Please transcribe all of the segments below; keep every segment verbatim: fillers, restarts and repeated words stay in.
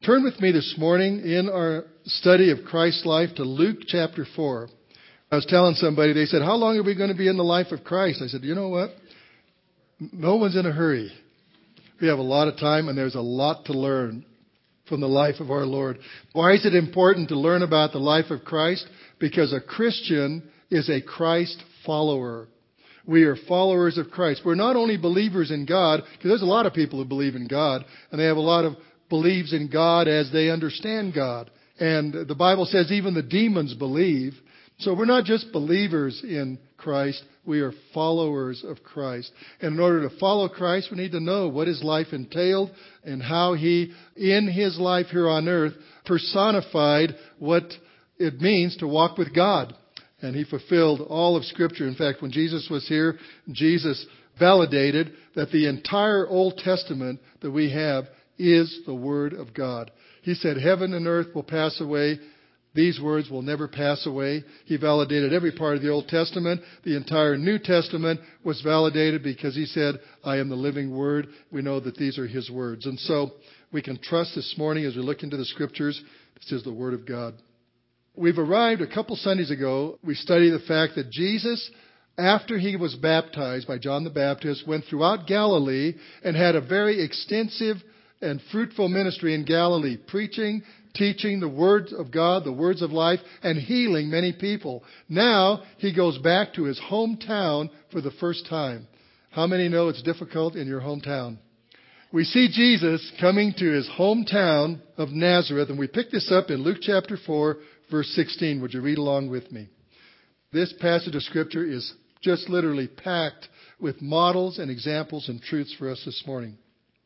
Turn with me this morning in our study of Christ's life to Luke chapter four. I was telling somebody, they said, how long are we going to be in the life of Christ? I said, you know what? No one's in a hurry. We have a lot of time and there's a lot to learn from the life of our Lord. Why is it important to learn about the life of Christ? Because a Christian is a Christ follower. We are followers of Christ. We're not only believers in God, because there's a lot of people who believe in God, and they have a lot of beliefs in God as they understand God. And the Bible says even the demons believe. So we're not just believers in Christ, we are followers of Christ. And in order to follow Christ, we need to know what his life entailed and how he, in his life here on earth, personified what it means to walk with God. And he fulfilled all of Scripture. In fact, when Jesus was here, Jesus validated that the entire Old Testament that we have is the Word of God. He said, heaven and earth will pass away. These words will never pass away. He validated every part of the Old Testament. The entire New Testament was validated because he said, I am the living Word. We know that these are his words. And so we can trust this morning as we look into the Scriptures. This is the Word of God. We've arrived a couple Sundays ago. We studied the fact that Jesus, after he was baptized by John the Baptist, went throughout Galilee and had a very extensive and fruitful ministry in Galilee, preaching, teaching the words of God, the words of life, and healing many people. Now he goes back to his hometown for the first time. How many know it's difficult in your hometown? We see Jesus coming to his hometown of Nazareth, and we pick this up in Luke chapter four, verse sixteen. Would you read along with me? This passage of Scripture is just literally packed with models and examples and truths for us this morning.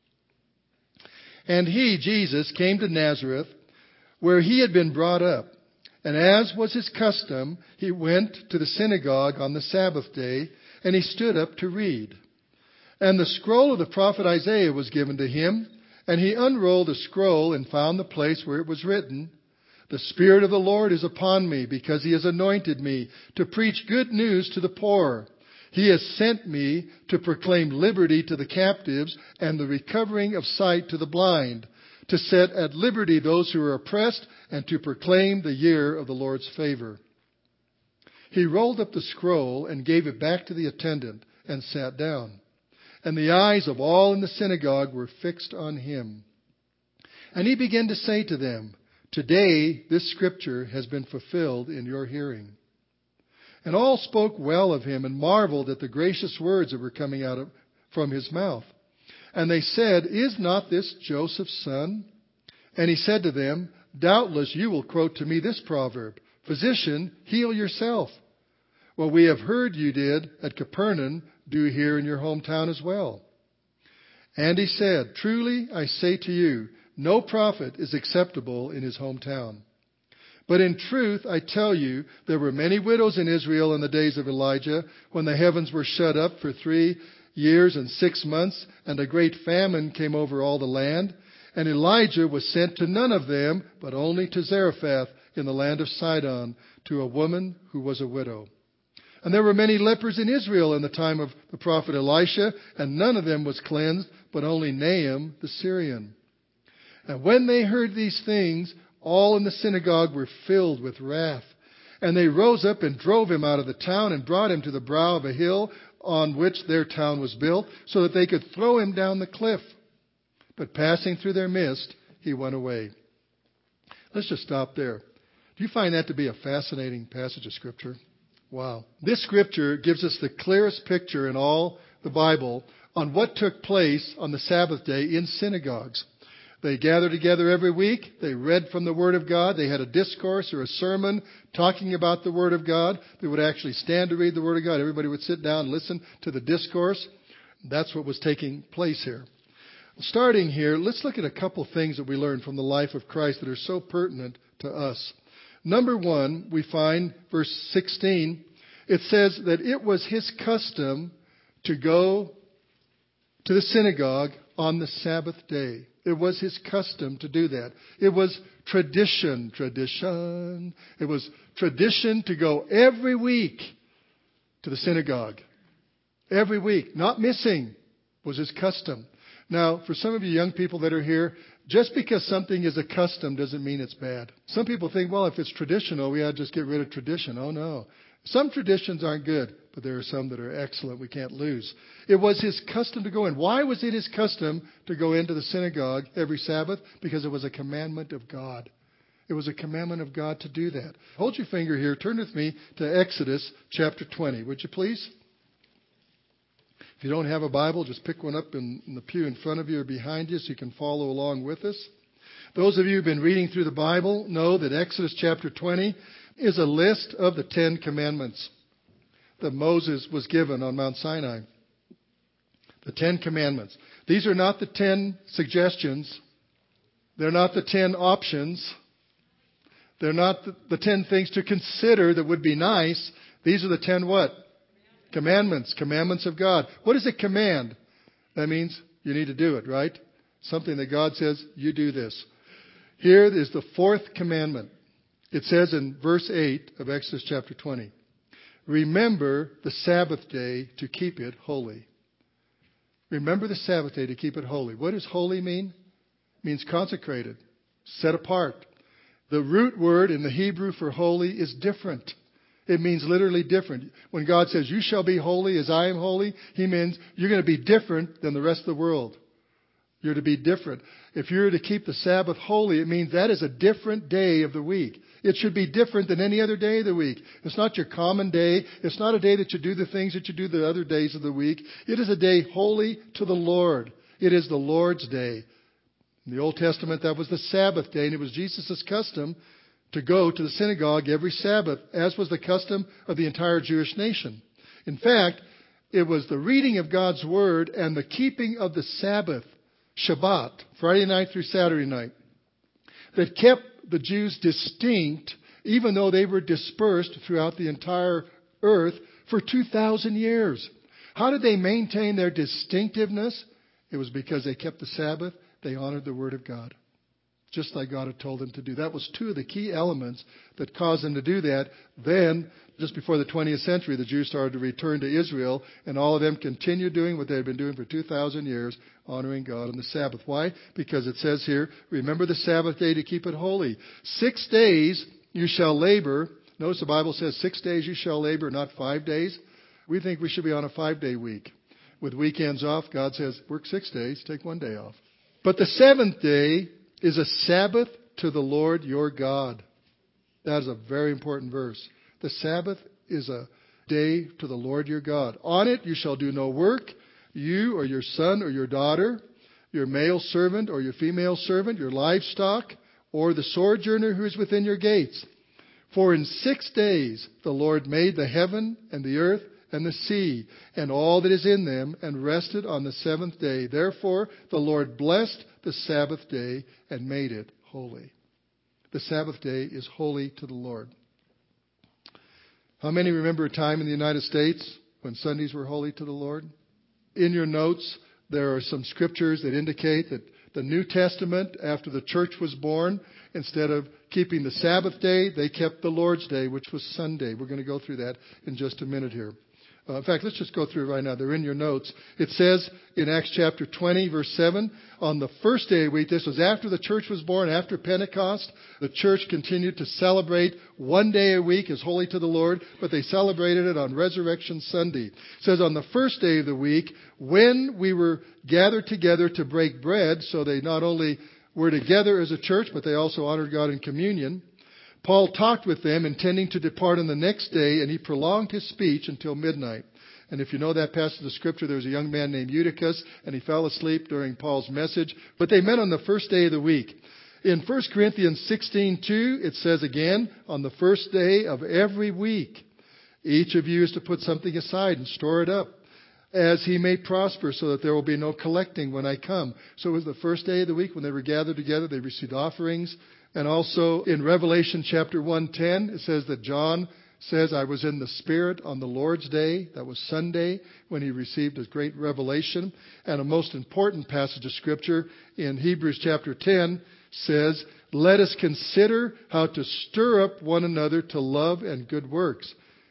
And he, Jesus, came to Nazareth, where he had been brought up. And as was his custom, he went to the synagogue on the Sabbath day, and he stood up to read. And the scroll of the prophet Isaiah was given to him, and he unrolled the scroll and found the place where it was written, The Spirit of the Lord is upon me, because he has anointed me to preach good news to the poor. He has sent me to proclaim liberty to the captives and the recovering of sight to the blind, to set at liberty those who are oppressed, and to proclaim the year of the Lord's favor. He rolled up the scroll and gave it back to the attendant and sat down. And the eyes of all in the synagogue were fixed on him. And he began to say to them, Today this scripture has been fulfilled in your hearing. And all spoke well of him and marveled at the gracious words that were coming out of, from his mouth. And they said, Is not this Joseph's son? And he said to them, Doubtless you will quote to me this proverb, Physician, heal yourself. What we have heard you did at Capernaum, do here in your hometown as well. And he said, Truly I say to you, no prophet is acceptable in his hometown. But in truth, I tell you, there were many widows in Israel in the days of Elijah, when the heavens were shut up for three years and six months, and a great famine came over all the land. And Elijah was sent to none of them, but only to Zarephath in the land of Sidon, to a woman who was a widow. And there were many lepers in Israel in the time of the prophet Elisha, and none of them was cleansed, but only Naaman the Syrian. And when they heard these things, all in the synagogue were filled with wrath. And they rose up and drove him out of the town and brought him to the brow of a hill on which their town was built, so that they could throw him down the cliff. But passing through their midst, he went away. Let's just stop there. Do you find that to be a fascinating passage of Scripture? Wow. This Scripture gives us the clearest picture in all the Bible on what took place on the Sabbath day in synagogues. They gathered together every week. They read from the Word of God. They had a discourse or a sermon talking about the Word of God. They would actually stand to read the Word of God. Everybody would sit down and listen to the discourse. That's what was taking place here. Starting here, let's look at a couple things that we learned from the life of Christ that are so pertinent to us. Number one, we find verse sixteen. It says that it was his custom to go to the synagogue on the Sabbath day. It was his custom to do that. It was tradition, tradition. It was tradition to go every week to the synagogue. Every week, not missing, was his custom. Now, for some of you young people that are here, Just because something is a custom doesn't mean it's bad. Some people think, well, if it's traditional, we ought to just get rid of tradition. Oh, no. Some traditions aren't good, but there are some that are excellent we can't lose. It was his custom to go in. Why was it his custom to go into the synagogue every Sabbath? Because it was a commandment of God. It was a commandment of God to do that. Hold your finger here. Turn with me to Exodus chapter twenty, would you please? If you don't have a Bible, just pick one up in, in the pew in front of you or behind you so you can follow along with us. Those of you who have been reading through the Bible know that Exodus chapter twenty is a list of the Ten Commandments that Moses was given on Mount Sinai. The Ten Commandments. These are not the ten suggestions. They're not the ten options. They're not the, the ten things to consider that would be nice. These are the ten what? Commandments. Commandments of God. What is a command? That means you need to do it, right? Something that God says, you do this. Here is the fourth commandment. It says in verse eight of Exodus chapter twenty, remember the Sabbath day to keep it holy. Remember the Sabbath day to keep it holy. What does holy mean? It means consecrated, set apart. The root word in the Hebrew for holy is different. It means literally different. When God says, you shall be holy as I am holy, He means you're going to be different than the rest of the world. You're to be different. If you're to keep the Sabbath holy, it means that is a different day of the week. It should be different than any other day of the week. It's not your common day. It's not a day that you do the things that you do the other days of the week. It is a day holy to the Lord. It is the Lord's day. In the Old Testament, that was the Sabbath day, and it was Jesus' custom to go to the synagogue every Sabbath, as was the custom of the entire Jewish nation. In fact, it was the reading of God's Word and the keeping of the Sabbath, Shabbat, Friday night through Saturday night, that kept the Jews distinct, even though they were dispersed throughout the entire earth for two thousand years. How did they maintain their distinctiveness? It was because they kept the Sabbath. They honored the Word of God, just like God had told them to do. That was two of the key elements that caused them to do that. Then, just before the twentieth century, the Jews started to return to Israel, and all of them continued doing what they had been doing for two thousand years, honoring God on the Sabbath. Why? Because it says here, remember the Sabbath day to keep it holy. Six days you shall labor. Notice the Bible says six days you shall labor, not five days. We think we should be on a five-day week. With weekends off, God says, work six days, take one day off. But the seventh day is a Sabbath to the Lord your God. That is a very important verse. The Sabbath is a day to the Lord your God. On it you shall do no work, you or your son or your daughter, your male servant or your female servant, your livestock, or the sojourner who is within your gates. For in six days the Lord made the heaven and the earth and the sea, and all that is in them, and rested on the seventh day. Therefore the Lord blessed the Sabbath day and made it holy. The Sabbath day is holy to the Lord. How many remember a time in the United States when Sundays were holy to the Lord? In your notes, there are some scriptures that indicate that the New Testament, after the church was born, instead of keeping the Sabbath day, they kept the Lord's day, which was Sunday. We're going to go through that in just a minute here. Uh, in fact, let's just go through it right now. They're in your notes. It says in Acts chapter twenty, verse seven, on the first day of the week, this was after the church was born, after Pentecost, the church continued to celebrate one day a week as holy to the Lord, but they celebrated it on Resurrection Sunday. It says on the first day of the week, when we were gathered together to break bread, so they not only were together as a church, but they also honored God in communion. Paul talked with them, intending to depart on the next day, and he prolonged his speech until midnight. And if you know that passage of Scripture, there was a young man named Eutychus, and he fell asleep during Paul's message. But they met on the first day of the week. In First Corinthians sixteen two, it says again, on the first day of every week, each of you is to put something aside and store it up, as he may prosper, so that there will be no collecting when I come. So it was the first day of the week when they were gathered together. They received offerings. And also in Revelation chapter one ten, it says that John says, I was in the Spirit on the Lord's day. That was Sunday when he received his great revelation. And a most important passage of Scripture in Hebrews chapter ten says, let us consider how to stir up one another to love and good works.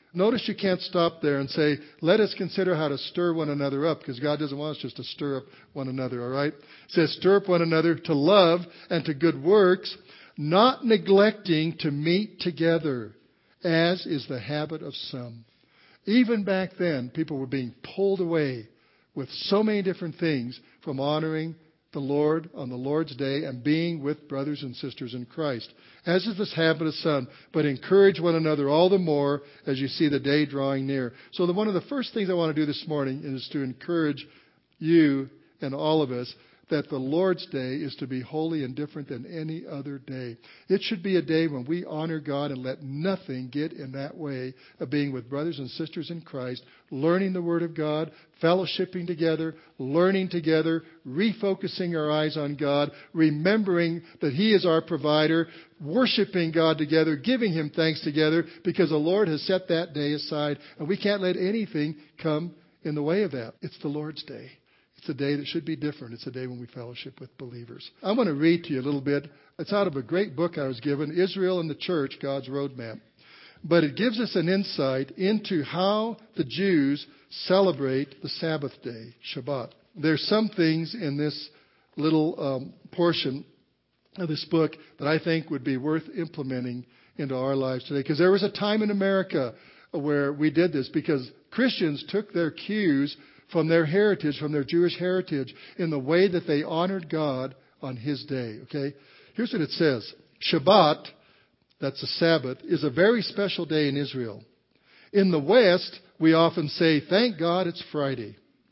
Notice you can't stop there and say, let us consider how to stir one another up, because God doesn't want us just to stir up one another, all right? It says, stir up one another to love and to good works, not neglecting to meet together, as is the habit of some. Even back then, people were being pulled away with so many different things from honoring the Lord on the Lord's day and being with brothers and sisters in Christ. As is this habit of some, but encourage one another all the more as you see the day drawing near. So the, one of the first things I want to do this morning is to encourage you and all of us that the Lord's day is to be holy and different than any other day. It should be a day when we honor God and let nothing get in that way of being with brothers and sisters in Christ, learning the Word of God, fellowshipping together, learning together, refocusing our eyes on God, remembering that He is our provider, worshiping God together, giving Him thanks together, because the Lord has set that day aside, and we can't let anything come in the way of that. It's the Lord's day. It's a day that should be different. It's a day when we fellowship with believers. I want to read to you a little bit. It's out of a great book I was given, Israel and the Church, God's Roadmap. But it gives us an insight into how the Jews celebrate the Sabbath day, Shabbat. There's some things in this little um, portion of this book that I think would be worth implementing into our lives today. Because there was a time in America where we did this, because Christians took their cues from their heritage, from their Jewish heritage, in the way that they honored God on His day. Okay? Here's what it says. Shabbat, that's the Sabbath, is a very special day in Israel. In the West, we often say, thank God it's Friday.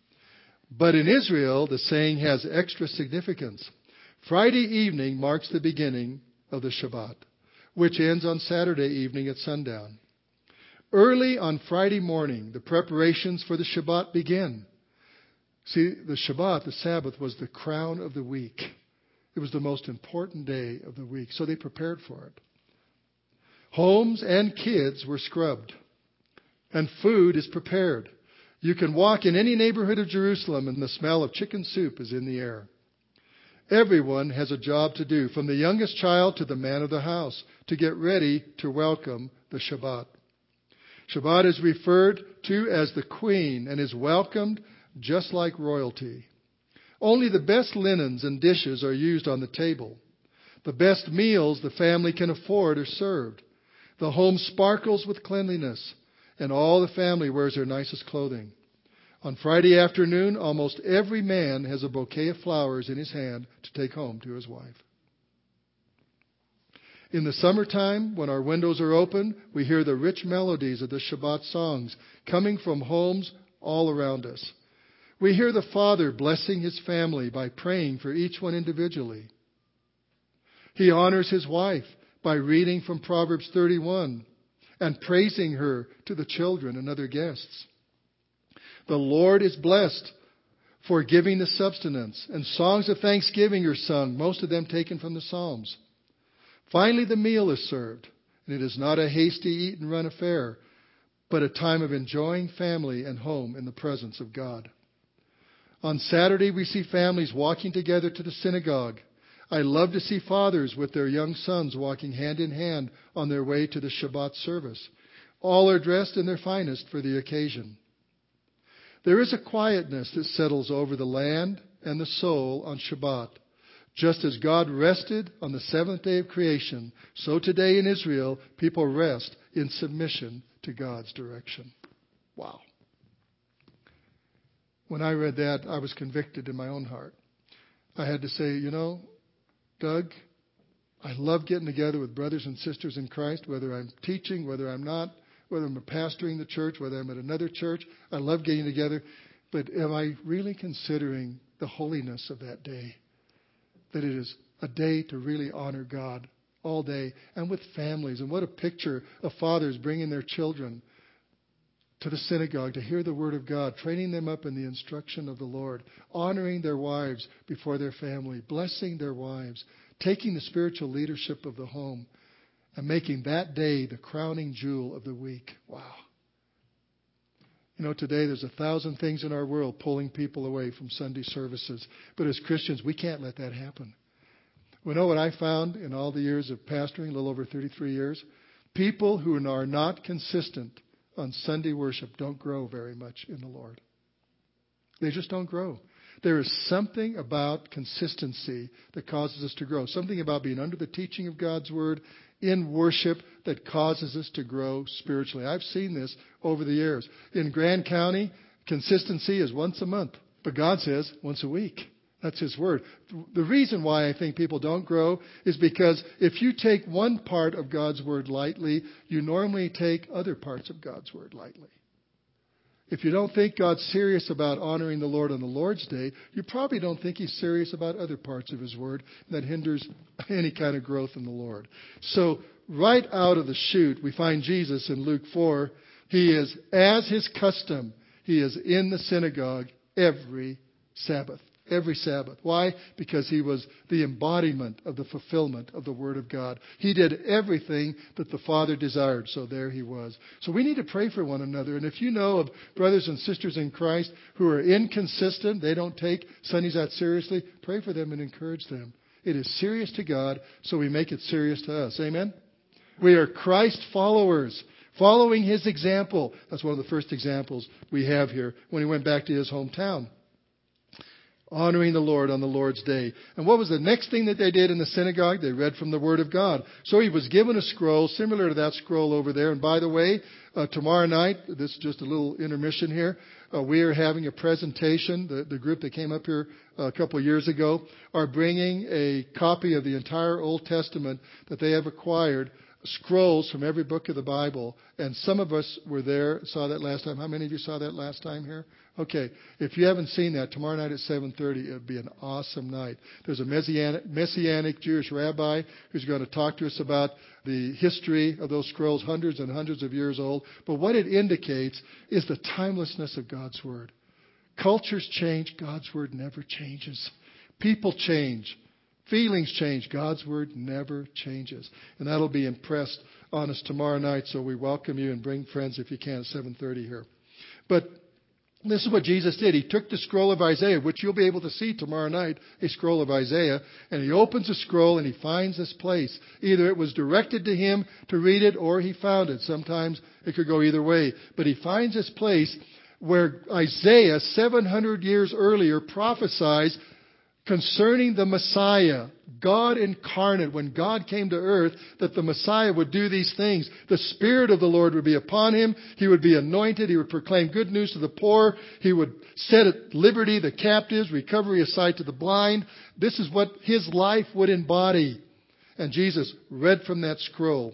But in Israel, the saying has extra significance. Friday evening marks the beginning of the Shabbat, which ends on Saturday evening at sundown. Early on Friday morning, the preparations for the Shabbat begin. See, the Shabbat, the Sabbath, was the crown of the week. It was the most important day of the week, so they prepared for it. Homes and kids were scrubbed, and food is prepared. You can walk in any neighborhood of Jerusalem, and the smell of chicken soup is in the air. Everyone has a job to do, from the youngest child to the man of the house, to get ready to welcome the Shabbat. Shabbat is referred to as the queen and is welcomed just like royalty. Only the best linens and dishes are used on the table. The best meals the family can afford are served. The home sparkles with cleanliness, and all the family wears their nicest clothing. On Friday afternoon, almost every man has a bouquet of flowers in his hand to take home to his wife. In the summertime, when our windows are open, we hear the rich melodies of the Shabbat songs coming from homes all around us. We hear the father blessing his family by praying for each one individually. He honors his wife by reading from Proverbs thirty-one and praising her to the children and other guests. The Lord is blessed for giving the substance, and songs of thanksgiving are sung, most of them taken from the Psalms. Finally, the meal is served, and it is not a hasty eat and run affair, but a time of enjoying family and home in the presence of God. On Saturday, we see families walking together to the synagogue. I love to see fathers with their young sons walking hand in hand on their way to the Shabbat service. All are dressed in their finest for the occasion. There is a quietness that settles over the land and the soul on Shabbat. Just as God rested on the seventh day of creation, so today in Israel, people rest in submission to God's direction. Wow. When I read that, I was convicted in my own heart. I had to say, you know, Doug, I love getting together with brothers and sisters in Christ, whether I'm teaching, whether I'm not, whether I'm pastoring the church, whether I'm at another church. I love getting together. But am I really considering the holiness of that day? That it is a day to really honor God all day, and with families. And what a picture of fathers bringing their children to the synagogue to hear the Word of God, training them up in the instruction of the Lord, honoring their wives before their family, blessing their wives, taking the spiritual leadership of the home, and making that day the crowning jewel of the week. Wow. You know, today there's a thousand things in our world pulling people away from Sunday services. But as Christians, we can't let that happen. We know what I found in all the years of pastoring, a little over thirty-three years? People who are not consistent on Sunday worship don't grow very much in the Lord. They just don't grow. There is something about consistency that causes us to grow. Something about being under the teaching of God's Word in worship that causes us to grow spiritually. I've seen this over the years. In Grand County, consistency is once a month. But God says once a week. That's His Word. The reason why I think people don't grow is because if you take one part of God's Word lightly, you normally take other parts of God's Word lightly. If you don't think God's serious about honoring the Lord on the Lord's Day, you probably don't think He's serious about other parts of His Word that hinders any kind of growth in the Lord. So right out of the chute, we find Jesus in Luke four. He is, as His custom, He is in the synagogue every Sabbath. Every Sabbath. Why? Because He was the embodiment of the fulfillment of the Word of God. He did everything that the Father desired. So there He was. So we need to pray for one another. And if you know of brothers and sisters in Christ who are inconsistent, they don't take Sundays that seriously, pray for them and encourage them. It is serious to God, so we make it serious to us. Amen? We are Christ followers, following His example. That's one of the first examples we have here when He went back to His hometown. Honoring the Lord on the Lord's Day. And what was the next thing that they did in the synagogue? They read from the Word of God. So He was given a scroll similar to that scroll over there. And by the way, uh, tomorrow night, this is just a little intermission here, uh, we are having a presentation. The, the group that came up here uh, a couple of years ago are bringing a copy of the entire Old Testament that they have acquired, scrolls from every book of the Bible. And some of us were there, saw that last time. How many of you saw that last time here? Okay, if you haven't seen that, tomorrow night at seven thirty, it would be an awesome night. There's a Messianic, Messianic Jewish rabbi who's going to talk to us about the history of those scrolls, hundreds and hundreds of years old. But what it indicates is the timelessness of God's Word. Cultures change, God's Word never changes. People change. Feelings change. God's Word never changes. And that'll be impressed on us tomorrow night, so we welcome you and bring friends if you can at seven thirty here. But this is what Jesus did. He took the scroll of Isaiah, which you'll be able to see tomorrow night, a scroll of Isaiah, and He opens the scroll and He finds this place. Either it was directed to Him to read it or He found it. Sometimes it could go either way. But He finds this place where Isaiah, seven hundred years earlier, prophesies concerning the Messiah, God incarnate, when God came to earth, that the Messiah would do these things. The Spirit of the Lord would be upon Him. He would be anointed. He would proclaim good news to the poor. He would set at liberty the captives, recovery of sight to the blind. This is what His life would embody. And Jesus read from that scroll,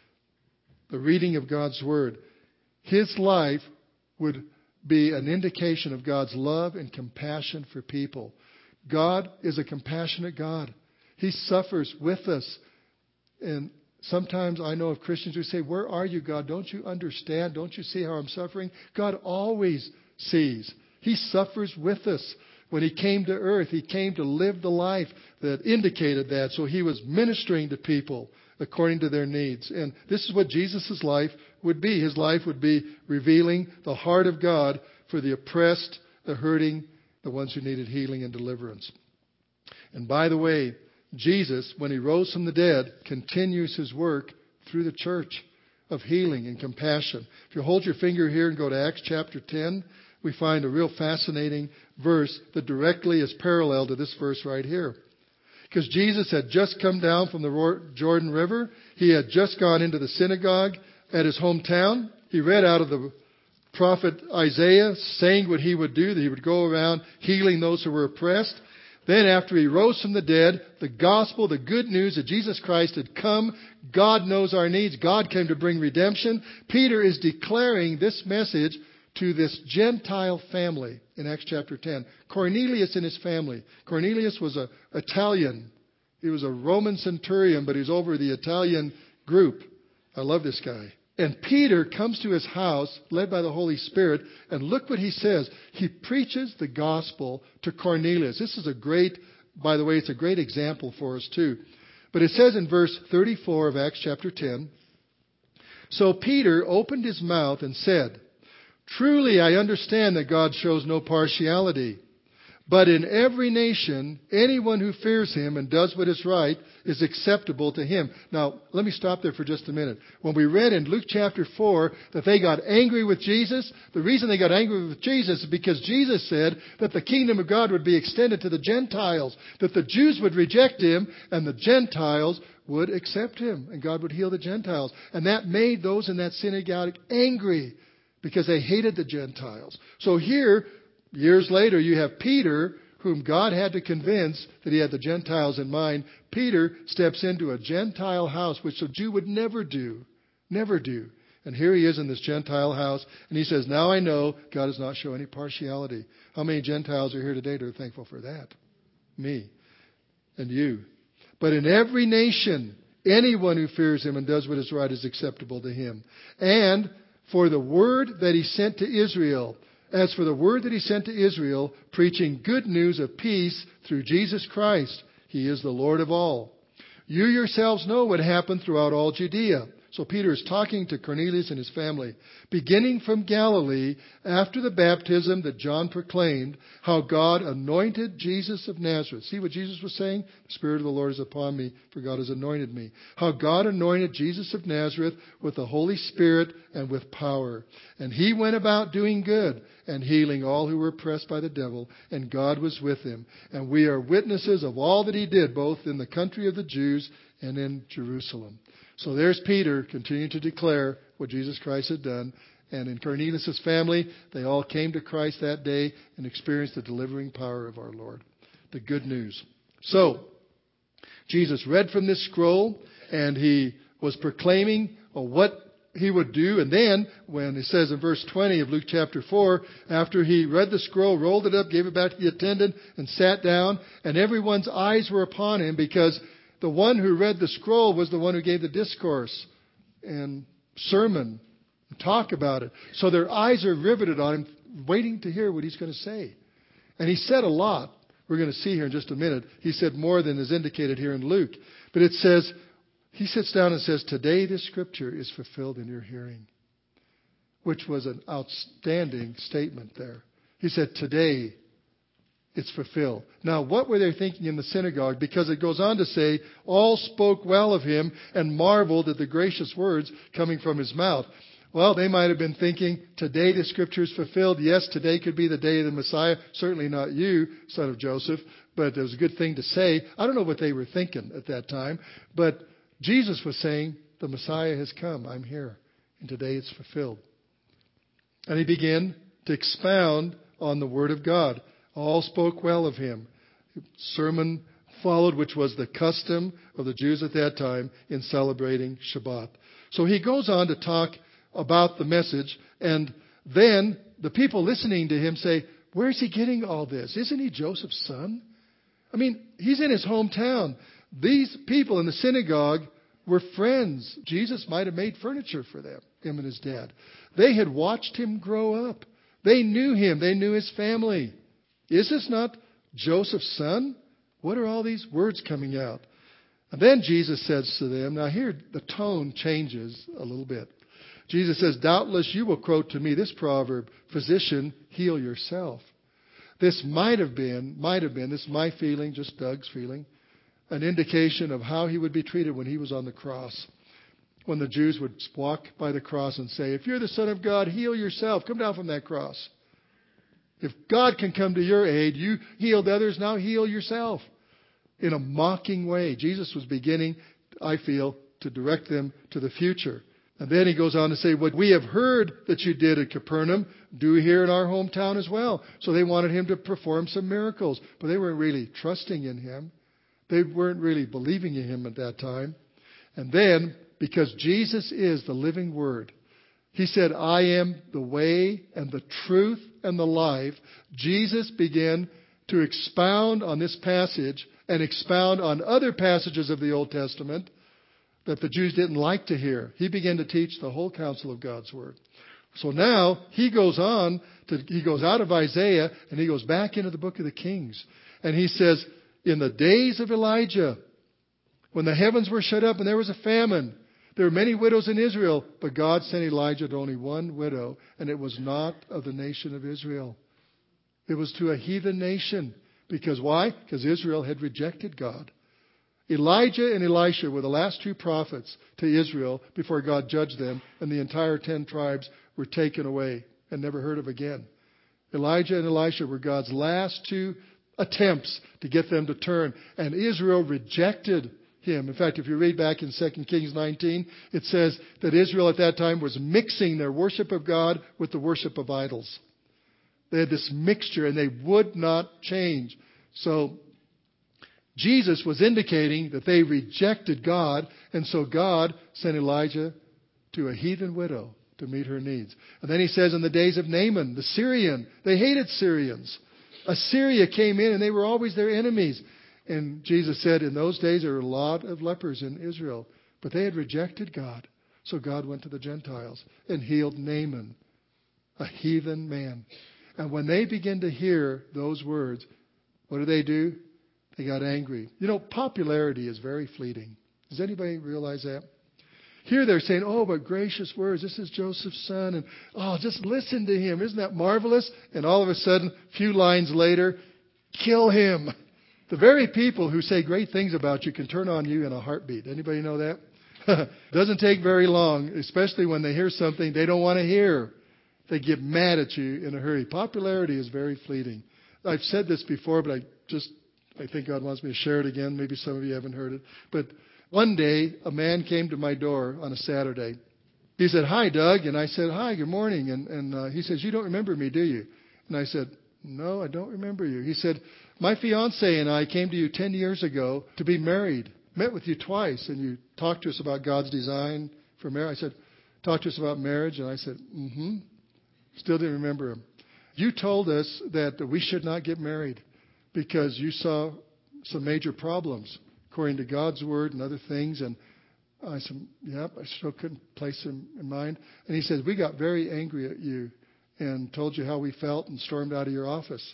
the reading of God's Word. His life would be an indication of God's love and compassion for people. God is a compassionate God. He suffers with us. And sometimes I know of Christians who say, "Where are you, God? Don't you understand? Don't you see how I'm suffering?" God always sees. He suffers with us. When He came to earth, He came to live the life that indicated that. So He was ministering to people according to their needs. And this is what Jesus' life would be. His life would be revealing the heart of God for the oppressed, the hurting, the ones who needed healing and deliverance. And by the way, Jesus, when He rose from the dead, continues His work through the church of healing and compassion. If you hold your finger here and go to Acts chapter ten, we find a real fascinating verse that directly is parallel to this verse right here. Because Jesus had just come down from the Jordan River. He had just gone into the synagogue at His hometown. He read out of the prophet Isaiah, saying what He would do, that He would go around healing those who were oppressed. Then after He rose from the dead, the gospel, the good news that Jesus Christ had come, God knows our needs. God came to bring redemption. Peter is declaring this message to this Gentile family in Acts chapter ten. Cornelius and his family. Cornelius was an Italian. He was a Roman centurion, but he's over the Italian group. I love this guy. And Peter comes to his house, led by the Holy Spirit, and look what he says. He preaches the gospel to Cornelius. This is a great, by the way, it's a great example for us too. But it says in verse thirty-four of Acts chapter ten, "So Peter opened his mouth and said, 'Truly I understand that God shows no partiality, But in every nation, anyone who fears him and does what is right is acceptable to him. Now, let me stop there for just a minute. When we read in Luke chapter four that they got angry with Jesus, the reason they got angry with Jesus is because Jesus said that the kingdom of God would be extended to the Gentiles, that the Jews would reject him and the Gentiles would accept him, and God would heal the Gentiles. And that made those in that synagogue angry because they hated the Gentiles. So here, years later, you have Peter, whom God had to convince that he had the Gentiles in mind. Peter steps into a Gentile house, which a Jew would never do. Never do. And here he is in this Gentile house, and he says, now I know God does not show any partiality. How many Gentiles are here today that are thankful for that? Me and you. But in every nation, anyone who fears him and does what is right is acceptable to him. And for the word that he sent to Israel, as for the word that he sent to Israel, preaching good news of peace through Jesus Christ, he is the Lord of all. You yourselves know what happened throughout all Judea. So Peter is talking to Cornelius and his family, beginning from Galilee after the baptism that John proclaimed, how God anointed Jesus of Nazareth. See what Jesus was saying? The Spirit of the Lord is upon me, for God has anointed me. How God anointed Jesus of Nazareth with the Holy Spirit and with power. And he went about doing good and healing all who were oppressed by the devil, and God was with him. And we are witnesses of all that he did, both in the country of the Jews and in Jerusalem. So there's Peter continuing to declare what Jesus Christ had done. And in Cornelius' family, they all came to Christ that day and experienced the delivering power of our Lord. The good news. So, Jesus read from this scroll, and he was proclaiming well, what he would do. And then, when it says in verse twenty of Luke chapter four, after he read the scroll, rolled it up, gave it back to the attendant, and sat down, and everyone's eyes were upon him, because the one who read the scroll was the one who gave the discourse and sermon and talk about it. So their eyes are riveted on him, waiting to hear what he's going to say. And he said a lot. We're going to see here in just a minute. He said more than is indicated here in Luke. But it says, he sits down and says, today this scripture is fulfilled in your hearing. Which was an outstanding statement there. He said, today it's fulfilled. Now, what were they thinking in the synagogue? Because it goes on to say, all spoke well of him and marveled at the gracious words coming from his mouth. Well, they might have been thinking, today the scripture is fulfilled. Yes, today could be the day of the Messiah. Certainly not you, son of Joseph, but it was a good thing to say. I don't know what they were thinking at that time, but Jesus was saying, the Messiah has come. I'm here. And today it's fulfilled. And he began to expound on the word of God. All spoke well of him. Sermon followed, which was the custom of the Jews at that time in celebrating Shabbat. So he goes on to talk about the message, and then the people listening to him say, where's he getting all this? Isn't he Joseph's son? I mean, he's in his hometown. These people in the synagogue were friends. Jesus might have made furniture for them, him and his dad. They had watched him grow up. They knew him. They knew his family. Is this not Joseph's son? What are all these words coming out? And then Jesus says to them, now here the tone changes a little bit. Jesus says, doubtless you will quote to me this proverb, physician, heal yourself. This might have been, might have been, this is my feeling, just Doug's feeling, an indication of how he would be treated when he was on the cross. When the Jews would walk by the cross and say, if you're the Son of God, heal yourself. Come down from that cross. If God can come to your aid, you healed others, now heal yourself. In a mocking way. Jesus was beginning, I feel, to direct them to the future. And then he goes on to say, what we have heard that you did at Capernaum, do here in our hometown as well. So they wanted him to perform some miracles. But they weren't really trusting in him. They weren't really believing in him at that time. And then, because Jesus is the living word, he said, I am the way and the truth and the life. Jesus began to expound on this passage and expound on other passages of the Old Testament that the Jews didn't like to hear. He began to teach the whole counsel of God's word. So now he goes on, to, he goes out of Isaiah and he goes back into the book of the Kings. And he says, in the days of Elijah, when the heavens were shut up and there was a famine, there were many widows in Israel, but God sent Elijah to only one widow, and it was not of the nation of Israel. It was to a heathen nation. Because why? Because Israel had rejected God. Elijah and Elisha were the last two prophets to Israel before God judged them, and the entire ten tribes were taken away and never heard of again. Elijah and Elisha were God's last two attempts to get them to turn, and Israel rejected him. In fact, if you read back in Second Kings nineteen, it says that Israel at that time was mixing their worship of God with the worship of idols. They had this mixture, and they would not change. So Jesus was indicating that they rejected God, and so God sent Elijah to a heathen widow to meet her needs. And then he says in the days of Naaman, the Syrian, they hated Syrians. Assyria came in, and they were always their enemies. And Jesus said in those days there were a lot of lepers in Israel, but they had rejected God. So God went to the Gentiles and healed Naaman, a heathen man. And when they begin to hear those words, what do they do? They got angry. You know, popularity is very fleeting. Does anybody realize that? Here they're saying, oh, but gracious words. This is Joseph's son. And, oh, just listen to him. Isn't that marvelous? And all of a sudden, a few lines later, kill him. The very people who say great things about you can turn on you in a heartbeat. Anybody know that? Doesn't take very long, especially when they hear something they don't want to hear. They get mad at you in a hurry. Popularity is very fleeting. I've said this before, but I just, I think God wants me to share it again. Maybe some of you haven't heard it. But one day, a man came to my door on a Saturday. He said, hi, Doug. And I said, hi, good morning. And, and uh, he says, you don't remember me, do you? And I said, no, I don't remember you. He said, my fiance and I came to you ten years ago to be married. Met with you twice, and you talked to us about God's design for marriage. I said, talk to us about marriage. And I said, mm-hmm. Still didn't remember him. You told us that we should not get married because you saw some major problems according to God's word and other things. And I said, yep, I still couldn't place him in mind. And he said, we got very angry at you and told you how we felt and stormed out of your office.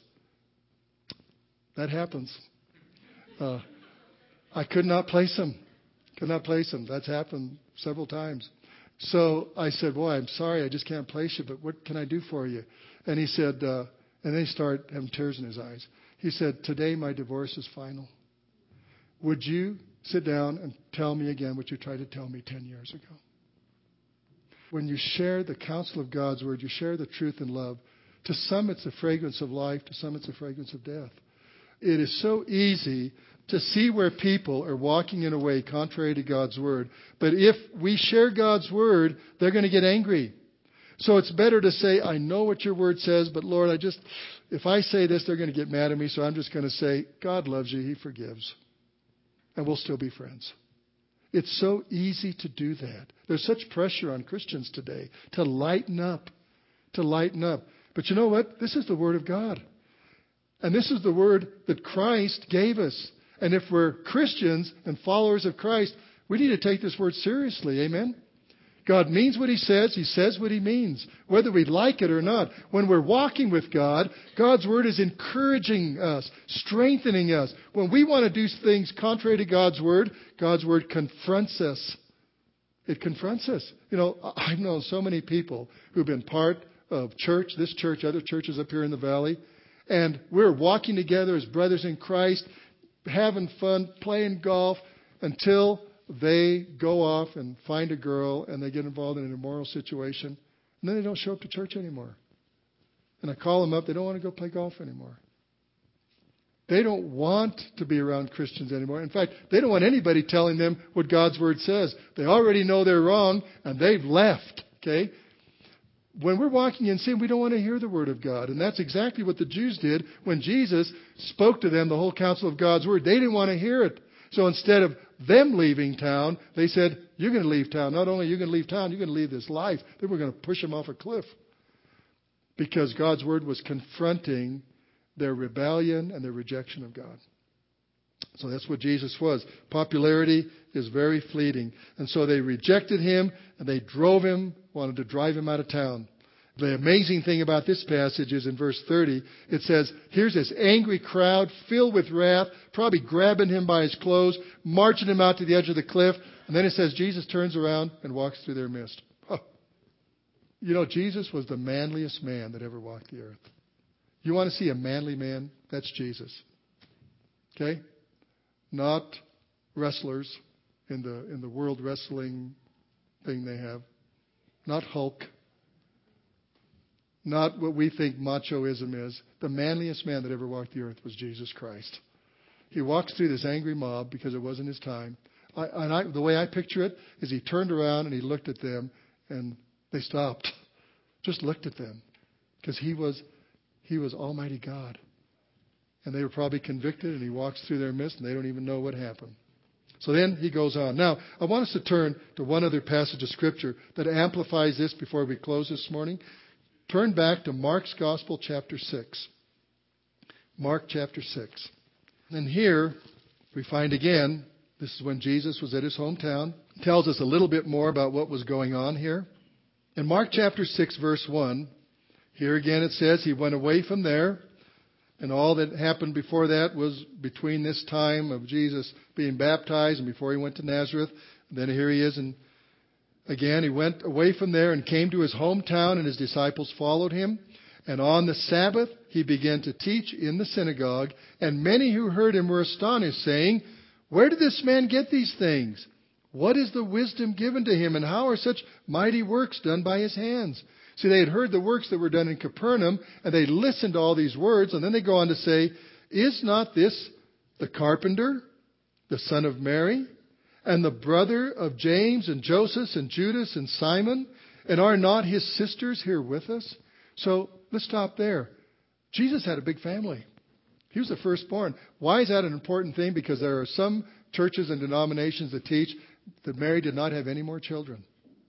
That happens. Uh, I could not place him. Could not place him. That's happened several times. So I said, boy, I'm sorry, I just can't place you, but what can I do for you? And he said, uh, and then he started having tears in his eyes. He said, today my divorce is final. Would you sit down and tell me again what you tried to tell me ten years ago? When you share the counsel of God's word, you share the truth in love. To some, it's the fragrance of life. To some, it's the fragrance of death. It is so easy to see where people are walking in a way contrary to God's word. But if we share God's word, they're going to get angry. So it's better to say, I know what your word says, but Lord, I just, if I say this, they're going to get mad at me. So I'm just going to say, God loves you. He forgives. And we'll still be friends. It's so easy to do that. There's such pressure on Christians today to lighten up, to lighten up. But you know what? This is the word of God. And this is the word that Christ gave us. And if we're Christians and followers of Christ, we need to take this word seriously. Amen? God means what He says. He says what He means, whether we like it or not. When we're walking with God, God's word is encouraging us, strengthening us. When we want to do things contrary to God's word, God's word confronts us. It confronts us. You know, I've known so many people who've been part of church, this church, other churches up here in the valley, and we're walking together as brothers in Christ, having fun, playing golf, until they go off and find a girl and they get involved in an immoral situation. And then they don't show up to church anymore. And I call them up. They don't want to go play golf anymore. They don't want to be around Christians anymore. In fact, they don't want anybody telling them what God's word says. They already know they're wrong and they've left. Okay? When we're walking in sin, we don't want to hear the word of God. And that's exactly what the Jews did when Jesus spoke to them the whole counsel of God's word. They didn't want to hear it. So instead of them leaving town, they said, you're going to leave town. Not only are you going to leave town, you're going to leave this life. Then we're going to push them off a cliff. Because God's word was confronting their rebellion and their rejection of God. So that's what Jesus was. Popularity is very fleeting. And so they rejected him and they drove him, wanted to drive him out of town. The amazing thing about this passage is in verse thirty, it says, here's this angry crowd filled with wrath, probably grabbing him by his clothes, marching him out to the edge of the cliff. And then it says Jesus turns around and walks through their midst. Huh. You know, Jesus was the manliest man that ever walked the earth. You want to see a manly man? That's Jesus. Okay? Not wrestlers in the in the world wrestling thing they have. Not Hulk. Not what we think machoism is. The manliest man that ever walked the earth was Jesus Christ. He walks through this angry mob because it wasn't his time. I, and I, the way I picture it is he turned around and he looked at them and they stopped. Just looked at them. Because he was, he was Almighty God. And they were probably convicted, and he walks through their midst and they don't even know what happened. So then he goes on. Now, I want us to turn to one other passage of Scripture that amplifies this before we close this morning. Turn back to Mark's Gospel, chapter six. Mark chapter six. And here we find again, this is when Jesus was at his hometown. It tells us a little bit more about what was going on here. In Mark chapter six, verse one, here again it says, he went away from there. And all that happened before that was between this time of Jesus being baptized and before he went to Nazareth. And then here he is, and again, he went away from there and came to his hometown, and his disciples followed him. And on the Sabbath, he began to teach in the synagogue. And many who heard him were astonished, saying, "Where did this man get these things? What is the wisdom given to him? And how are such mighty works done by his hands?" See, they had heard the works that were done in Capernaum, and they listened to all these words. And then they go on to say, "Is not this the carpenter, the son of Mary, and the brother of James and Joseph and Judas and Simon? And are not his sisters here with us?" So let's stop there. Jesus had a big family. He was the firstborn. Why is that an important thing? Because there are some churches and denominations that teach that Mary did not have any more children.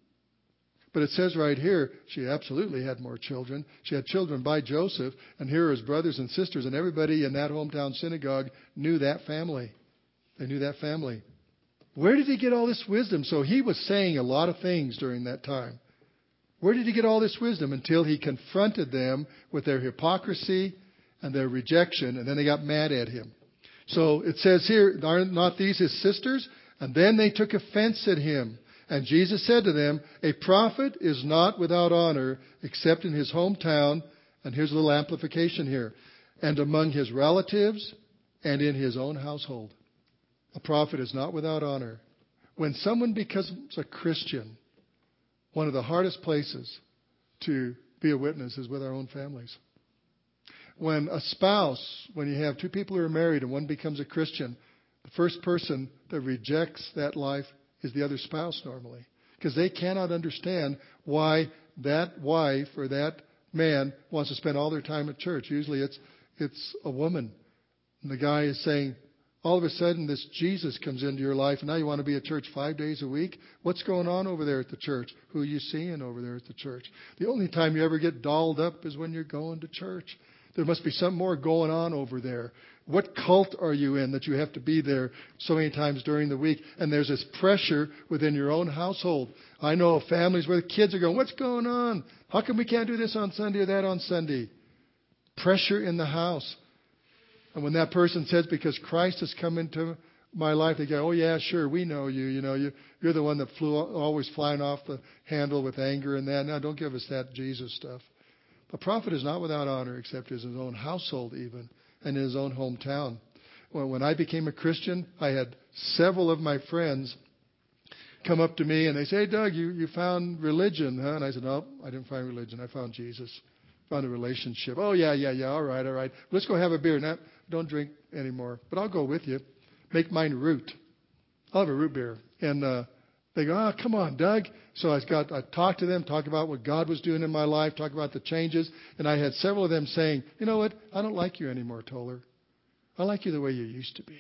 But it says right here, she absolutely had more children. She had children by Joseph, and here are his brothers and sisters, and everybody in that hometown synagogue knew that family. They knew that family. Where did he get all this wisdom? So he was saying a lot of things during that time. Where did he get all this wisdom? Until he confronted them with their hypocrisy and their rejection, and then they got mad at him. So it says here, "Are not these his sisters?" And then they took offense at him. And Jesus said to them, "A prophet is not without honor except in his hometown," and here's a little amplification here, "and among his relatives and in his own household." A prophet is not without honor. When someone becomes a Christian, one of the hardest places to be a witness is with our own families. When a spouse, when you have two people who are married and one becomes a Christian, the first person that rejects that life is the other spouse normally. Because they cannot understand why that wife or that man wants to spend all their time at church. Usually it's it's a woman. And the guy is saying, all of a sudden this Jesus comes into your life and now you want to be at church five days a week? What's going on over there at the church? Who are you seeing over there at the church? The only time you ever get dolled up is when you're going to church. There must be something more going on over there. What cult are you in that you have to be there so many times during the week? And there's this pressure within your own household. I know of families where the kids are going, "What's going on? How come we can't do this on Sunday or that on Sunday?" Pressure in the house. And when that person says, "Because Christ has come into my life," they go, "Oh yeah, sure, we know you. You know, you, you're the one that flew always flying off the handle with anger and that. Now don't give us that Jesus stuff." A prophet is not without honor except in his own household even, and in his own hometown. Well, when I became a Christian, I had several of my friends come up to me and they say, "Hey, Doug, you, you found religion, huh?" And I said, "No, I didn't find religion. I found Jesus. Found a relationship." "Oh, yeah, yeah, yeah. All right, all right. Let's go have a beer." "No, don't drink anymore, but I'll go with you. Make mine root. I'll have a root beer." And uh, they go, "Oh, come on, Doug." So I got, I talked to them, talked about what God was doing in my life, talked about the changes. And I had several of them saying, "You know what? I don't like you anymore, Toller. I like you the way you used to be."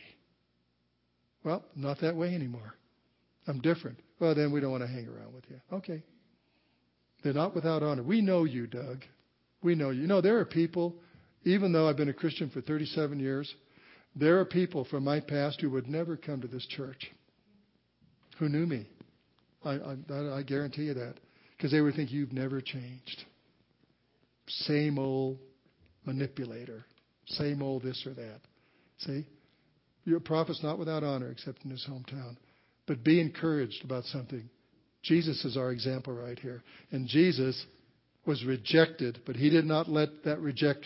"Well, not that way anymore. I'm different." "Well, then we don't want to hang around with you." "Okay." They're not without honor. We know you, Doug. We know you. You know, there are people, even though I've been a Christian for thirty-seven years, there are people from my past who would never come to this church, who knew me. I, I, I guarantee you that. Because they would think, "You've never changed. Same old manipulator. Same old this or that." See? Your prophet's not without honor except in his hometown. But be encouraged about something. Jesus is our example right here. And Jesus was rejected, but he did not let that rejection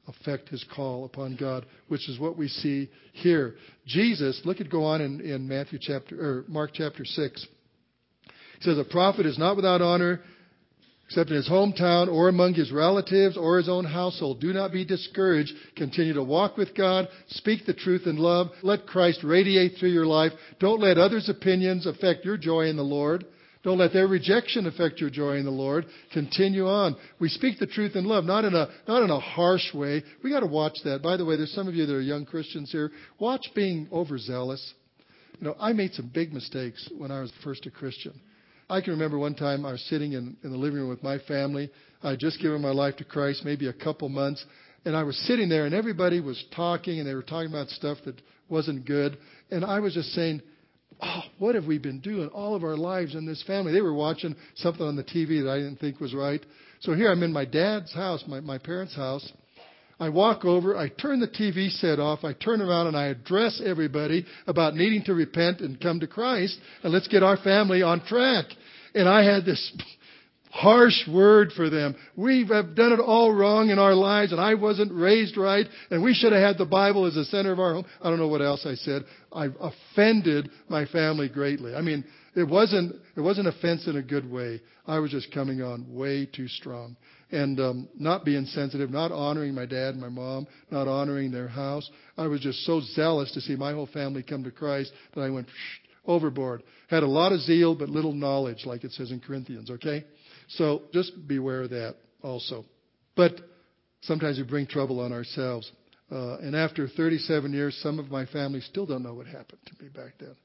affect his call upon God, which is what we see here. Jesus, look at go on in, in Matthew chapter or Mark chapter six. He says, a prophet is not without honor except in his hometown or among his relatives or his own household. Do not be discouraged. Continue to walk with God. Speak the truth in love. Let Christ radiate through your life. Don't let others' opinions affect your joy in the Lord. Don't let their rejection affect your joy in the Lord. Continue on. We speak the truth in love, not in a not in a harsh way. We got to watch that. By the way, there's some of you that are young Christians here. Watch being overzealous. You know, I made some big mistakes when I was first a Christian. I can remember one time I was sitting in, in the living room with my family. I had just given my life to Christ, maybe a couple months. And I was sitting there and everybody was talking and they were talking about stuff that wasn't good. And I was just saying, oh, what have we been doing all of our lives in this family? They were watching something on the T V that I didn't think was right. So here I'm in my dad's house, my, my parents' house. I walk over, I turn the T V set off, I turn around and I address everybody about needing to repent and come to Christ, and let's get our family on track. And I had this harsh word for them. We have done it all wrong in our lives, and I wasn't raised right, and we should have had the Bible as the center of our home. I don't know what else I said. I offended my family greatly. I mean, it wasn't it wasn't offense in a good way. I was just coming on way too strong. And um, not being sensitive, not honoring my dad and my mom, not honoring their house. I was just so zealous to see my whole family come to Christ that I went overboard. Had a lot of zeal, but little knowledge, like it says in Corinthians, okay? So just beware of that also. But sometimes we bring trouble on ourselves. Uh, and after thirty-seven years, some of my family still don't know what happened to me back then.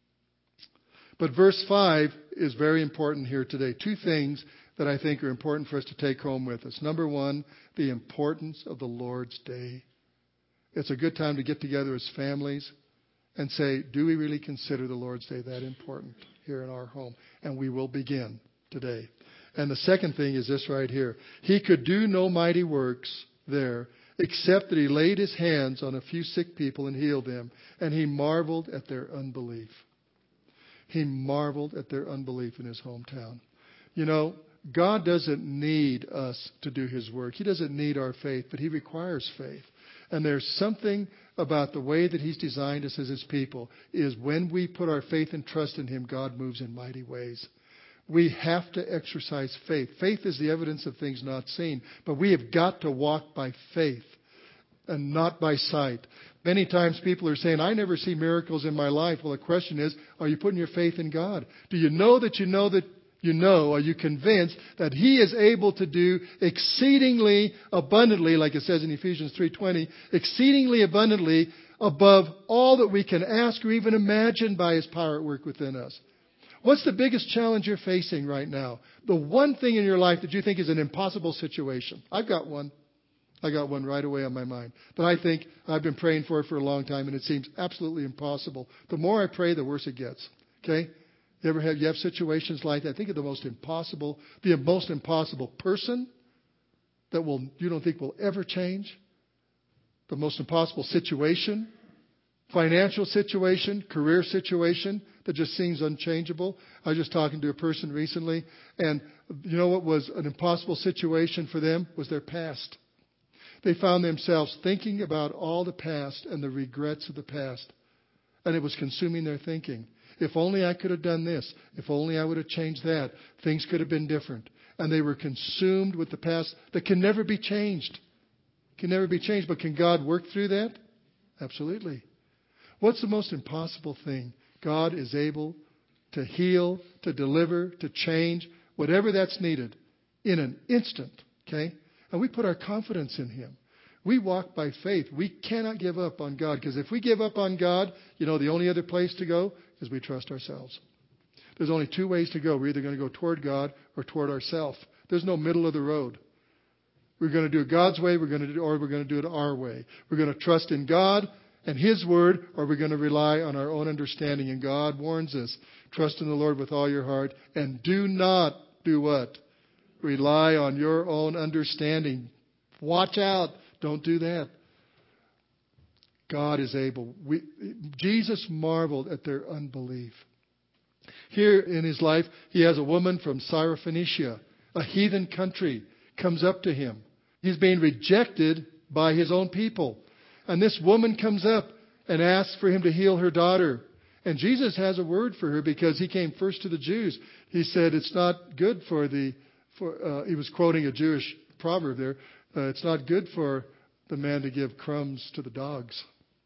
But verse five is very important here today. Two things that I think are important for us to take home with us. Number one, the importance of the Lord's Day. It's a good time to get together as families and say, do we really consider the Lord's Day that important here in our home? And we will begin today. And the second thing is this right here. He could do no mighty works there, except that he laid his hands on a few sick people and healed them. And he marveled at their unbelief. He marveled at their unbelief in his hometown. You know, God doesn't need us to do his work. He doesn't need our faith, but he requires faith. And there's something about the way that he's designed us as his people is when we put our faith and trust in him, God moves in mighty ways. We have to exercise faith. Faith is the evidence of things not seen. But we have got to walk by faith and not by sight. Many times people are saying, I never see miracles in my life. Well, the question is, are you putting your faith in God? Do you know that you know that you know, are you convinced that he is able to do exceedingly abundantly, like it says in Ephesians three twenty, exceedingly abundantly above all that we can ask or even imagine by his power at work within us? What's the biggest challenge you're facing right now? The one thing in your life that you think is an impossible situation. I've got one. I got one right away on my mind. But I think I've been praying for it for a long time, and it seems absolutely impossible. The more I pray, the worse it gets. Okay? You ever have you have situations like that? Think of the most impossible, the most impossible person that will you don't think will ever change. The most impossible situation, financial situation, career situation that just seems unchangeable. I was just talking to a person recently, and you know what was an impossible situation for them was their past. They found themselves thinking about all the past and the regrets of the past, and it was consuming their thinking. If only I could have done this. If only I would have changed that. Things could have been different. And they were consumed with the past that can never be changed. Can never be changed. But can God work through that? Absolutely. What's the most impossible thing? God is able to heal, to deliver, to change, whatever that's needed in an instant. Okay? And we put our confidence in him. We walk by faith. We cannot give up on God. Because if we give up on God, you know, the only other place to go is we trust ourselves. There's only two ways to go. We're either going to go toward God or toward ourselves. There's no middle of the road. We're going to do it God's way, we're going to do, or we're going to do it our way. We're going to trust in God and his word, or we're going to rely on our own understanding. And God warns us, trust in the Lord with all your heart, and do not do what? Rely on your own understanding. Watch out. Don't do that. God is able. We, Jesus marveled at their unbelief. Here in his life, he has a woman from Syrophoenicia, a heathen country, comes up to him. He's being rejected by his own people. And this woman comes up and asks for him to heal her daughter. And Jesus has a word for her because he came first to the Jews. He said, it's not good for the, for uh, he was quoting a Jewish proverb there, uh, it's not good for the man to give crumbs to the dogs.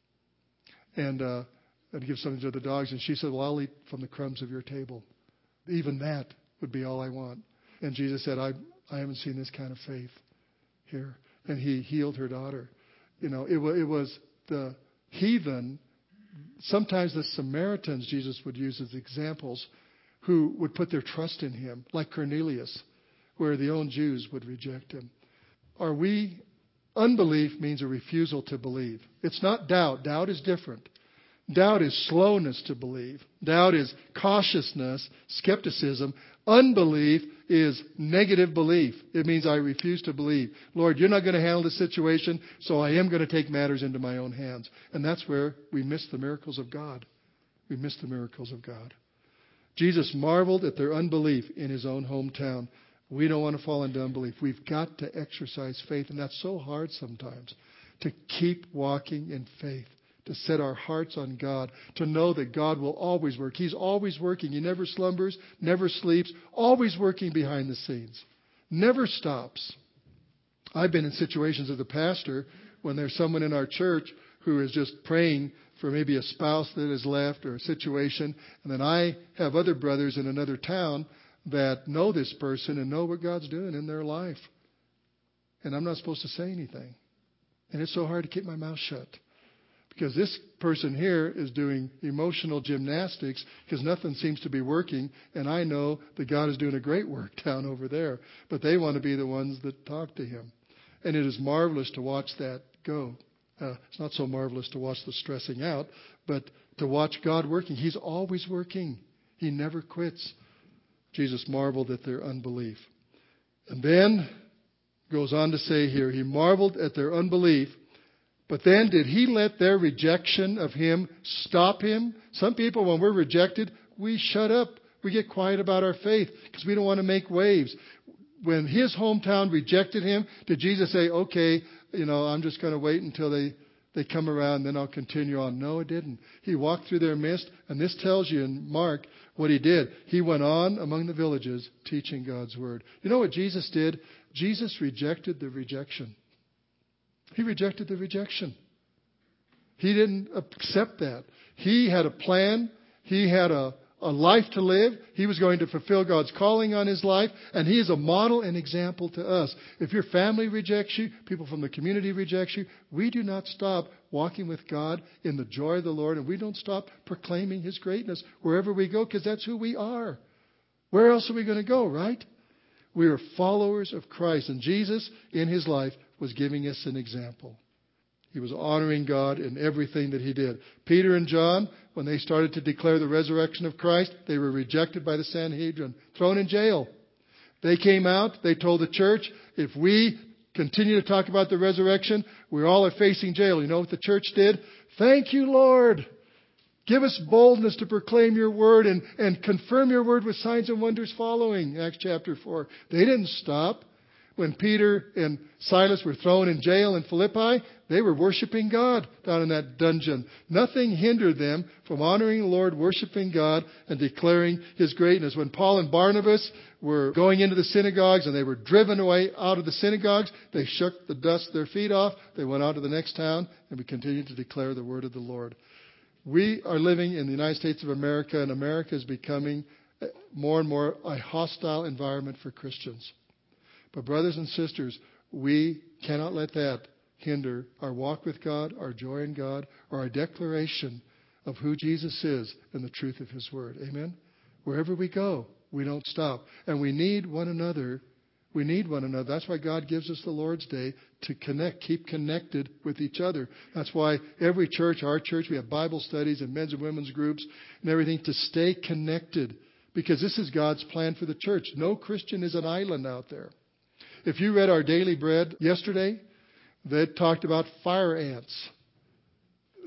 And, uh, and give something to the dogs. And she said, well, I'll eat from the crumbs of your table. Even that would be all I want. And Jesus said, I, I haven't seen this kind of faith here. And he healed her daughter. You know, it, it was the heathen, sometimes the Samaritans Jesus would use as examples, who would put their trust in him, like Cornelius, where the own Jews would reject him. Are we, unbelief means a refusal to believe. It's not doubt. Doubt is different. Doubt is slowness to believe. Doubt is cautiousness, skepticism. Unbelief is negative belief. It means I refuse to believe. Lord, you're not going to handle the situation, so I am going to take matters into my own hands. And that's where we miss the miracles of God. We miss the miracles of God. Jesus marveled at their unbelief in his own hometown. We don't want to fall into unbelief. We've got to exercise faith, and that's so hard sometimes, to keep walking in faith. To set our hearts on God, to know that God will always work. He's always working. He never slumbers, never sleeps, always working behind the scenes. Never stops. I've been in situations as a pastor when there's someone in our church who is just praying for maybe a spouse that has left or a situation, and then I have other brothers in another town that know this person and know what God's doing in their life. And I'm not supposed to say anything. And it's so hard to keep my mouth shut. Because this person here is doing emotional gymnastics because nothing seems to be working. And I know that God is doing a great work down over there. But they want to be the ones that talk to him. And it is marvelous to watch that go. Uh, it's not so marvelous to watch the stressing out, but to watch God working. He's always working. He never quits. Jesus marveled at their unbelief. And then goes on to say here, he marveled at their unbelief. But then did he let their rejection of him stop him? Some people, when we're rejected, we shut up. We get quiet about our faith because we don't want to make waves. When his hometown rejected him, did Jesus say, okay, you know, I'm just going to wait until they, they come around, then I'll continue on? No, it didn't. He walked through their midst, and this tells you in Mark what he did. He went on among the villages teaching God's word. You know what Jesus did? Jesus rejected the rejection. He rejected the rejection. He didn't accept that. He had a plan. He had a, a life to live. He was going to fulfill God's calling on his life. And he is a model and example to us. If your family rejects you, people from the community reject you, we do not stop walking with God in the joy of the Lord. And we don't stop proclaiming his greatness wherever we go, because that's who we are. Where else are we going to go, right? We are followers of Christ. And Jesus, in his life, was giving us an example. He was honoring God in everything that he did. Peter and John, when they started to declare the resurrection of Christ, they were rejected by the Sanhedrin, thrown in jail. They came out, they told the church, if we continue to talk about the resurrection, we all are facing jail. You know what the church did? Thank you, Lord. Give us boldness to proclaim your word and, and confirm your word with signs and wonders following. Acts chapter four. They didn't stop. When Peter and Silas were thrown in jail in Philippi, they were worshiping God down in that dungeon. Nothing hindered them from honoring the Lord, worshiping God, and declaring his greatness. When Paul and Barnabas were going into the synagogues and they were driven away out of the synagogues, they shook the dust of their feet off. They went out to the next town, and we continued to declare the word of the Lord. We are living in the United States of America, and America is becoming more and more a hostile environment for Christians. But brothers and sisters, we cannot let that hinder our walk with God, our joy in God, or our declaration of who Jesus is and the truth of his word. Amen? Wherever we go, we don't stop. And we need one another. We need one another. That's why God gives us the Lord's Day to connect, keep connected with each other. That's why every church, our church, we have Bible studies and men's and women's groups and everything to stay connected. Because this is God's plan for the church. No Christian is an island out there. If you read our Daily Bread yesterday, they talked about fire ants.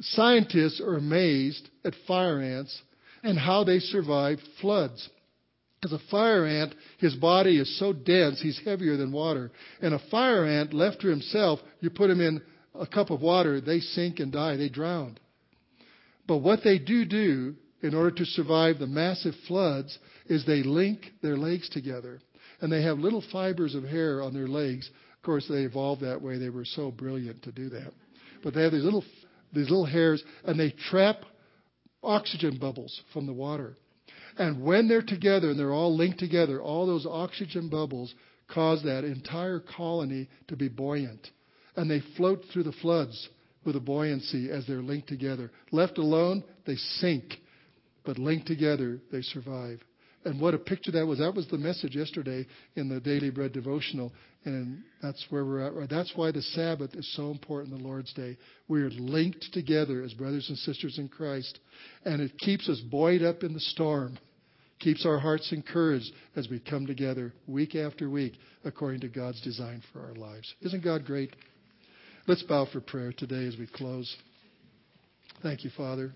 Scientists are amazed at fire ants and how they survive floods. As a fire ant, his body is so dense, he's heavier than water. And a fire ant, left to himself, you put him in a cup of water, they sink and die. They drown. But what they do do in order to survive the massive floods is they link their legs together. And they have little fibers of hair on their legs. Of course, they evolved that way. They were so brilliant to do that. But they have these little, these little hairs, and they trap oxygen bubbles from the water. And when they're together and they're all linked together, all those oxygen bubbles cause that entire colony to be buoyant. And they float through the floods with a buoyancy as they're linked together. Left alone, they sink. But linked together, they survive. And what a picture that was. That was the message yesterday in the Daily Bread devotional. And that's where we're at. That's why the Sabbath is so important, the Lord's Day. We're linked together as brothers and sisters in Christ. And it keeps us buoyed up in the storm. Keeps our hearts encouraged as we come together week after week according to God's design for our lives. Isn't God great? Let's bow for prayer today as we close. Thank you, Father.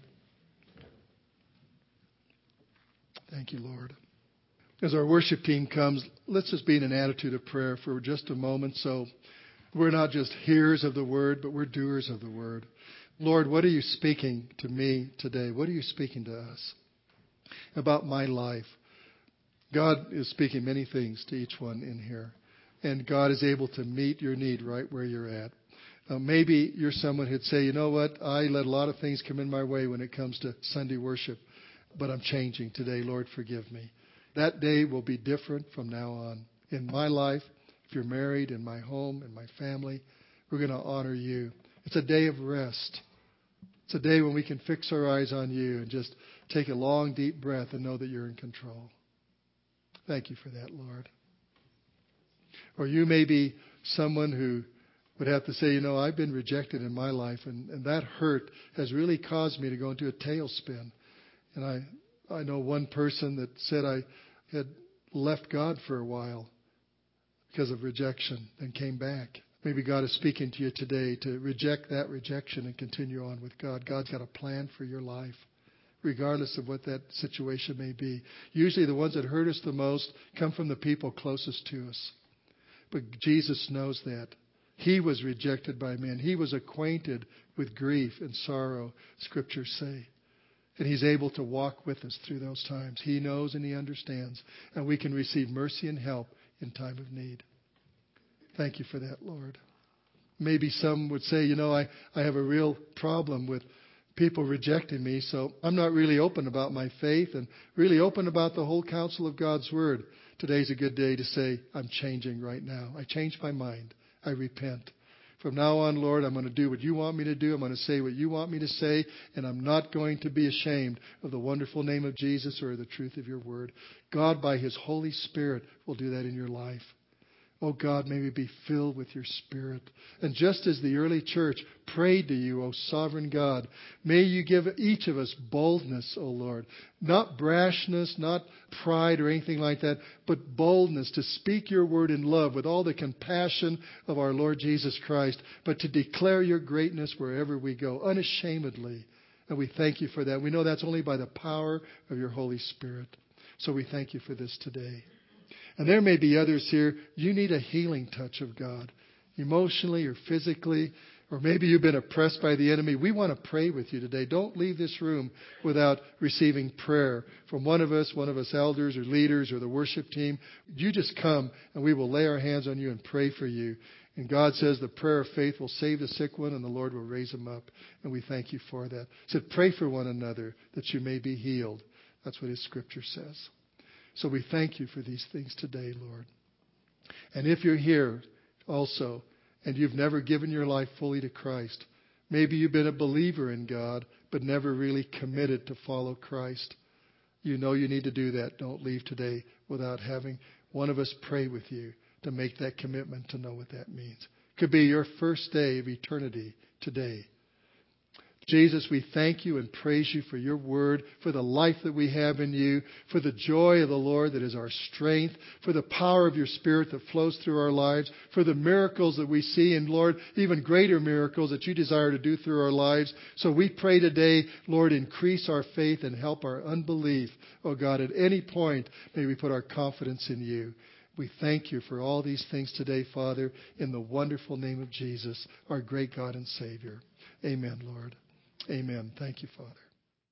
Thank you, Lord. As our worship team comes, let's just be in an attitude of prayer for just a moment so we're not just hearers of the word, but we're doers of the word. Lord, what are you speaking to me today? What are you speaking to us about my life? God is speaking many things to each one in here. And God is able to meet your need right where you're at. Uh, maybe you're someone who'd say, you know what, I let a lot of things come in my way when it comes to Sunday worship, but I'm changing today. Lord, forgive me. That day will be different from now on. In my life, if you're married, in my home, in my family, we're going to honor you. It's a day of rest. It's a day when we can fix our eyes on you and just take a long, deep breath and know that you're in control. Thank you for that, Lord. Or you may be someone who would have to say, you know, I've been rejected in my life, and, and that hurt has really caused me to go into a tailspin. And I, I know one person that said I had left God for a while because of rejection, then came back. Maybe God is speaking to you today to reject that rejection and continue on with God. God's got a plan for your life, regardless of what that situation may be. Usually the ones that hurt us the most come from the people closest to us. But Jesus knows that. He was rejected by men. He was acquainted with grief and sorrow, Scriptures say. And He's able to walk with us through those times. He knows and He understands. And we can receive mercy and help in time of need. Thank you for that, Lord. Maybe some would say, you know, I, I have a real problem with people rejecting me, so I'm not really open about my faith and really open about the whole counsel of God's Word. Today's a good day to say, I'm changing right now. I changed my mind. I repent. From now on, Lord, I'm going to do what you want me to do. I'm going to say what you want me to say. And I'm not going to be ashamed of the wonderful name of Jesus or the truth of your word. God, by His Holy Spirit, will do that in your life. Oh God, may we be filled with your Spirit. And just as the early church prayed to you, O sovereign God, may you give each of us boldness, O Lord. Not brashness, not pride or anything like that, but boldness to speak your word in love with all the compassion of our Lord Jesus Christ, but to declare your greatness wherever we go, unashamedly. And we thank you for that. We know that's only by the power of your Holy Spirit. So we thank you for this today. And there may be others here, you need a healing touch of God, emotionally or physically, or maybe you've been oppressed by the enemy. We want to pray with you today. Don't leave this room without receiving prayer from one of us, one of us elders or leaders or the worship team. You just come and we will lay our hands on you and pray for you. And God says the prayer of faith will save the sick one and the Lord will raise him up. And we thank you for that. He said, pray for one another that you may be healed. That's what His Scripture says. So we thank you for these things today, Lord. And if you're here also and you've never given your life fully to Christ, maybe you've been a believer in God but never really committed to follow Christ, you know you need to do that. Don't leave today without having one of us pray with you to make that commitment to know what that means. Could be your first day of eternity today. Jesus, we thank you and praise you for your word, for the life that we have in you, for the joy of the Lord that is our strength, for the power of your Spirit that flows through our lives, for the miracles that we see, and Lord, even greater miracles that you desire to do through our lives. So we pray today, Lord, increase our faith and help our unbelief. Oh God, at any point, may we put our confidence in you. We thank you for all these things today, Father, in the wonderful name of Jesus, our great God and Savior. Amen, Lord. Amen. Thank you, Father.